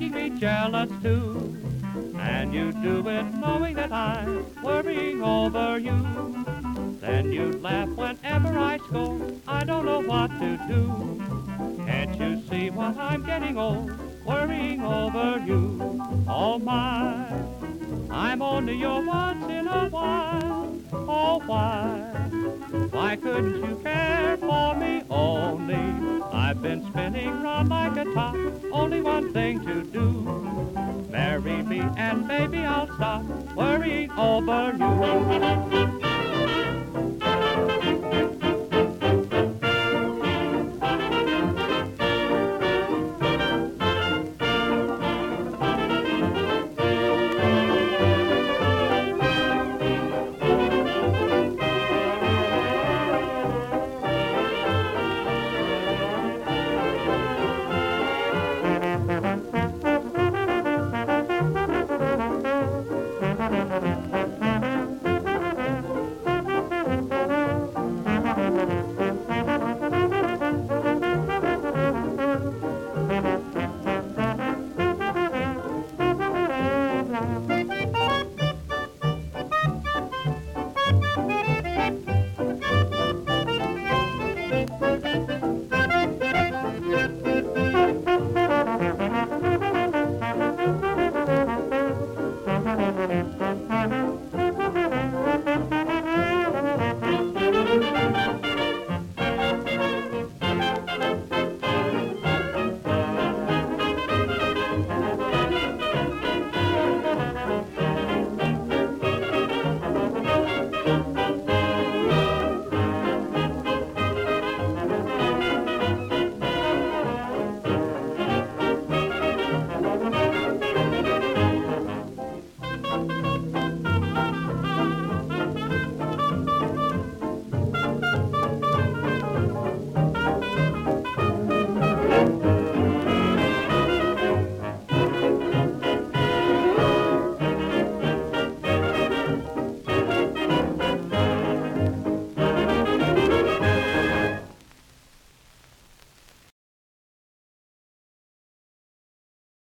making me jealous too. And you do it knowing that I'm worrying over you. Then you'd laugh whenever I scold, I don't know what to do. Can't you see what I'm getting old, worrying over you? Oh my, I'm only your once in a while. Oh why